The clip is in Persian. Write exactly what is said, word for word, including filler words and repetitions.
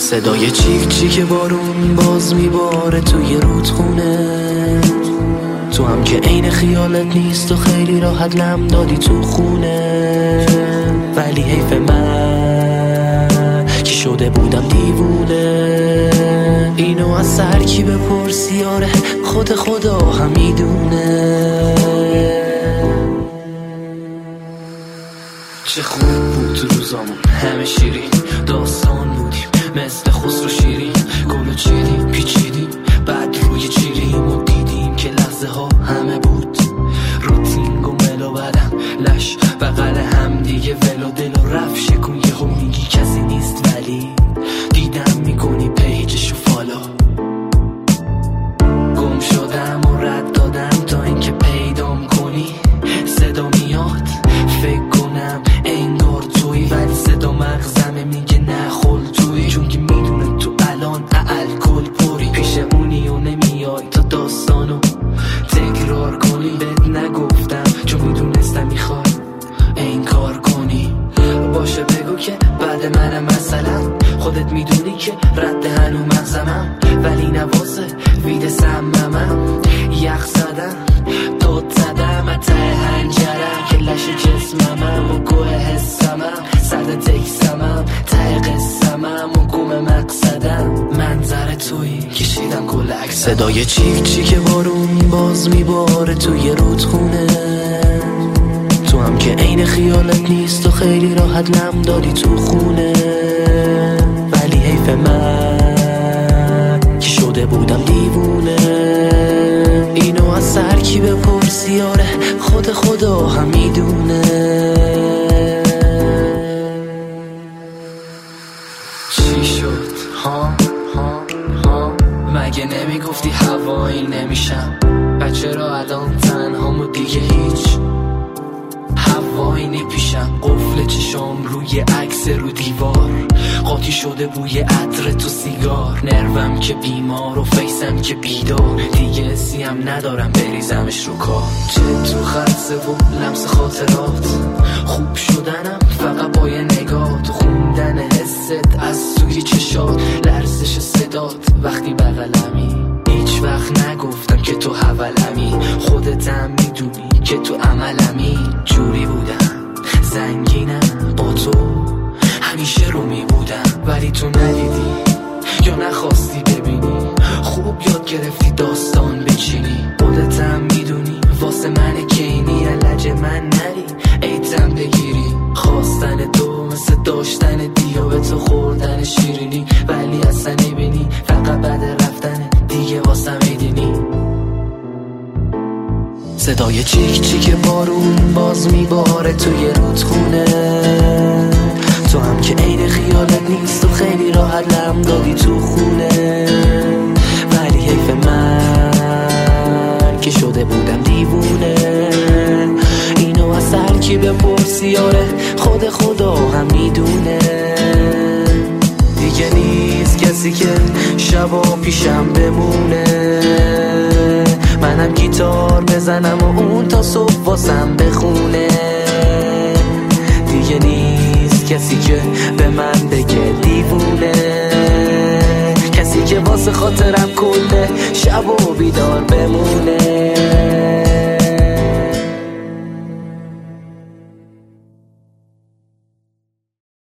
صدای چیک چیک بارون باز میباره توی رودخونه، تو هم که عین خیالت نیست و خیلی راحت لم دادی تو خونه. ولی حیف من که شده بودم دیوونه، اینو از سر کی بپرسی آره خود خدا هم میدونه. چه خوب بود روزامون همه شیرین، داستان بودیم مثل خسرو شیرین، گلو چیدیم پیچیدیم بعد روی چیریم و دیدیم که لحظه ها همه بود روتینگ و ملو بدم لش بغل هم دیگه ولو دل و رفت شکون یه هم میگی کسی نیست ولی دیدم میکنی پیجشو فالو. گم شدم و رد دادم تا اینکه پیدام کنی، صدا میاد فکر کنم انگار توی ولی صدا مغزمه میگه نه خل توی، چون که میدونه تو الان الکل پری پیش اونی و نمیای تا داستانو تکرار کنی. بهت نگفتم چون میدونستم میخوای این کار کنی، باشه بگو که بعد منم مثلا خودت میدونی که رد هنو مغزمم، ولی نوازه وید سممم یخ زدم داد زدم ته هنجرم که لش جسممم و گوه حسمم سرد تکسمم ته قسمم و گم مقصدم منظر توی کشیدم کل عکس. صدای چیک چیک بارون باز میباره توی رودخونه، تو هم که عین خیالت نیست و خیلی راحت لم دادی تو خونه. ولی حیف من که شده بودم دیوونه، اینو از سر کی بپرسی آره خود خدا هم میدونه. چی شد ها ها ها مگه نمیگفتی هوایی نمیشم، بچه را الان تنهام و دیگه هیچ هوایی نپیشم. قفل چشام روی عکس رو دیوار قاطی شده بوی عطر تو سیگار، نروم که بیمار و فیسم که بیدار، دیگه سیم ندارم بریزمش رو کار. چه تو خلصه و لمس خاطرات خوب شدنم فقط با یه نگاه، تو خوندن حست از سوی چشات لرزش صدات وقتی بغلمی. هیچ وقت نگفتم که تو حولمی، خودتم میدونی که تو عملمی. جوری بودم زنگینم با تو همیشه رو می بودم، ولی تو ندیدی یا نخواستی ببینی. خوب یاد گرفتی داستان بچینی، خودتم میدونی واسه من کینی لج من نری ایتم بگیری. خواستن تو مثل داشتن دیو به تو خوردن شیرینی، ولی اصلا نبینی فقط بعد رفتن دیگه واسه میدینی. صدای چیک چیک بارون باز میباره توی رودخونه، تو هم که عین خیالت نیست و خیلی راحت لم دادی تو خونه. ولی حیف من که شده بودم دیوونه، اینو از سر کی بپرسی آره خود خدا هم میدونه. دیگه نیست کسی که شبا پیشم بمونه، منم گیتار بزنم و اون تا صبح واسم بخونه. دیگه نیست کسی که به من بگه دیوونه، کسی که واسه خاطرم کله شب و بیدار بمونه.